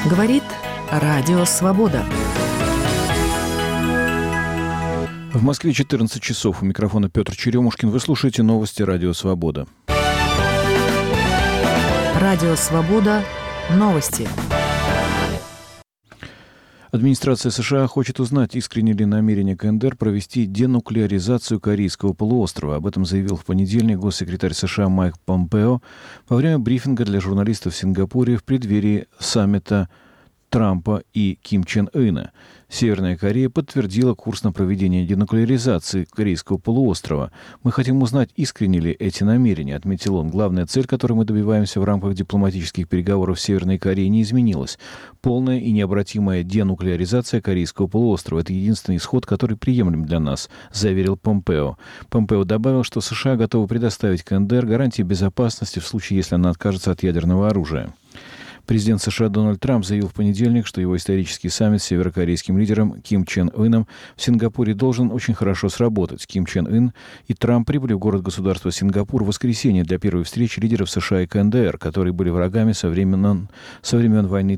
Говорит Радио Свобода. В Москве 14 часов. У микрофона Петр Черемушкин. Вы слушаете новости Радио Свобода. Радио Свобода. Новости. Администрация США хочет узнать, искренне ли намерение КНДР провести денуклеаризацию Корейского полуострова. Об этом заявил в понедельник госсекретарь США Майк Помпео во время брифинга для журналистов в Сингапуре в преддверии саммита Трампа и Ким Чен Ына. Северная Корея подтвердила курс на проведение денуклеаризации Корейского полуострова. «Мы хотим узнать, искренне ли эти намерения», — отметил он. «Главная цель, которой мы добиваемся в рамках дипломатических переговоров в Северной Корее, не изменилась. Полная и необратимая денуклеаризация Корейского полуострова — это единственный исход, который приемлем для нас», — заверил Помпео. Помпео добавил, что США готовы предоставить КНДР гарантии безопасности в случае, если она откажется от ядерного оружия. Президент США Дональд Трамп заявил в понедельник, что его исторический саммит с северокорейским лидером Ким Чен Ыном в Сингапуре должен очень хорошо сработать. Ким Чен Ын и Трамп прибыли в город-государство Сингапур в воскресенье для первой встречи лидеров США и КНДР, которые были врагами со времен войны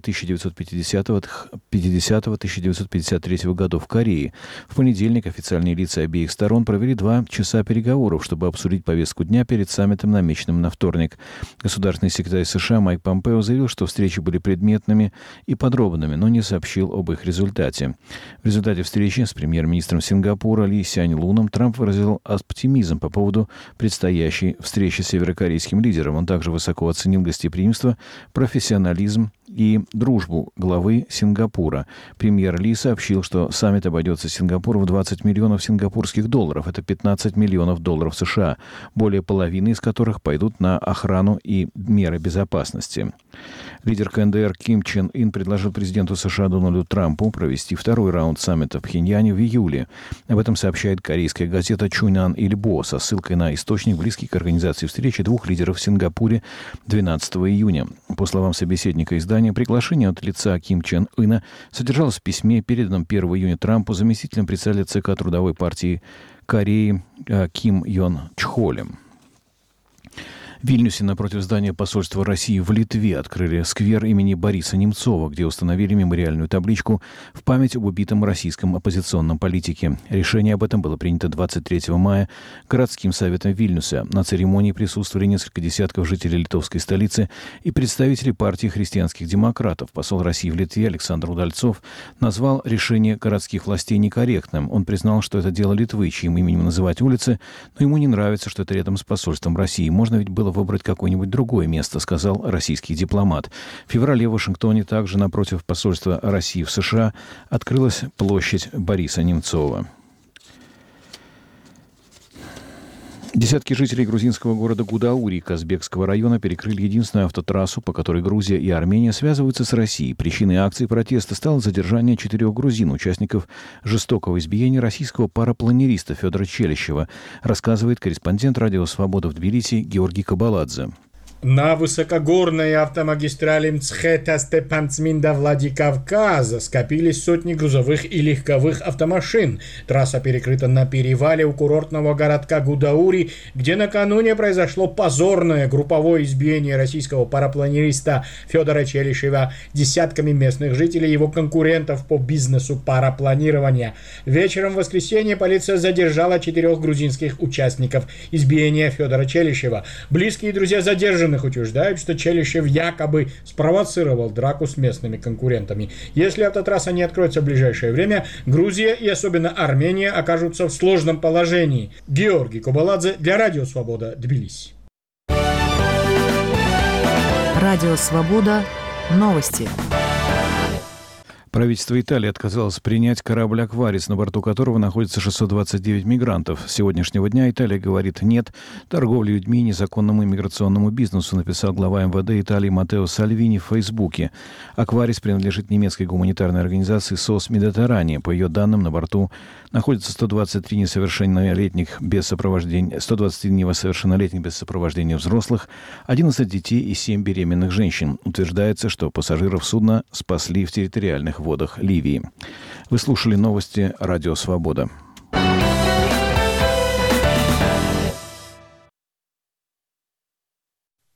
1950-1953 годов в Корее. В понедельник официальные лица обеих сторон провели 2 часа переговоров, чтобы обсудить повестку дня перед саммитом, намеченным на вторник. Государственный секретарь США Майк Помпео заявил, что встречи были предметными и подробными, но не сообщил об их результате. В результате встречи с премьер-министром Сингапура Ли Сянь Луном Трамп выразил оптимизм по поводу предстоящей встречи с северокорейским лидером. Он также высоко оценил гостеприимство, профессионализм и дружбу главы Сингапура. Премьер Ли сообщил, что саммит обойдется Сингапуру в 20 миллионов сингапурских долларов. Это 15 миллионов долларов США, более половины из которых пойдут на охрану и меры безопасности. Лидер КНДР Ким Чен Ын предложил президенту США Дональду Трампу провести второй раунд саммита в Пхеньяне в июле. Об этом сообщает корейская газета Чунан Ильбо со ссылкой на источник, близкий к организации встречи двух лидеров в Сингапуре 12 июня. По словам собеседника издания, приглашение от лица Ким Чен Ына содержалось в письме, переданном 1 июня Трампу заместителем председателя ЦК Трудовой партии Кореи Ким Йон Чхолем. В Вильнюсе напротив здания посольства России в Литве открыли сквер имени Бориса Немцова, где установили мемориальную табличку в память об убитом российском оппозиционном политике. Решение об этом было принято 23 мая городским советом Вильнюса. На церемонии присутствовали несколько десятков жителей литовской столицы и представители партии христианских демократов. Посол России в Литве Александр Удальцов назвал решение городских властей некорректным. Он признал, что это дело Литвы, чьим именем называть улицы, но ему не нравится, что это рядом с посольством России. Можно ведь было выбрать какое-нибудь другое место, сказал российский дипломат. В феврале в Вашингтоне также напротив посольства России в США открылась площадь Бориса Немцова. Десятки жителей грузинского города Гудаури Казбекского района перекрыли единственную автотрассу, по которой Грузия и Армения связываются с Россией. Причиной акции протеста стало задержание 4 грузин, участников жестокого избиения российского парапланериста Федора Челищева, рассказывает корреспондент Радио Свобода в Тбилиси Георгий Кабаладзе. На высокогорной автомагистрали Мцхета-Степан-Цминда-Владикавказа скопились сотни грузовых и легковых автомашин. Трасса перекрыта на перевале у курортного городка Гудаури, где накануне произошло позорное групповое избиение российского парапланериста Федора Челищева десятками местных жителей, его конкурентов по бизнесу парапланирования. Вечером в воскресенье полиция задержала 4 грузинских участников избиения Федора Челищева. Близкие друзья задержанных утверждают, что Челищев якобы спровоцировал драку с местными конкурентами. Если автотрасса не откроется в ближайшее время, Грузия и особенно Армения окажутся в сложном положении. Георгий Кабаладзе для Радио Свобода, Тбилиси. Радио Свобода. Новости. Правительство Италии отказалось принять корабль «Акварис», на борту которого находится 629 мигрантов. С сегодняшнего дня Италия говорит «нет» торговле людьми и незаконному иммиграционному бизнесу, написал глава МВД Италии Матео Сальвини в Фейсбуке. «Акварис» принадлежит немецкой гуманитарной организации «СОС Медитеррания». По ее данным, на борту находится 123 несовершеннолетних без сопровождения взрослых, 11 детей и 7 беременных женщин. Утверждается, что пассажиров судна спасли в территориальных водах Ливии. Вы слушали новости «Радио Свобода».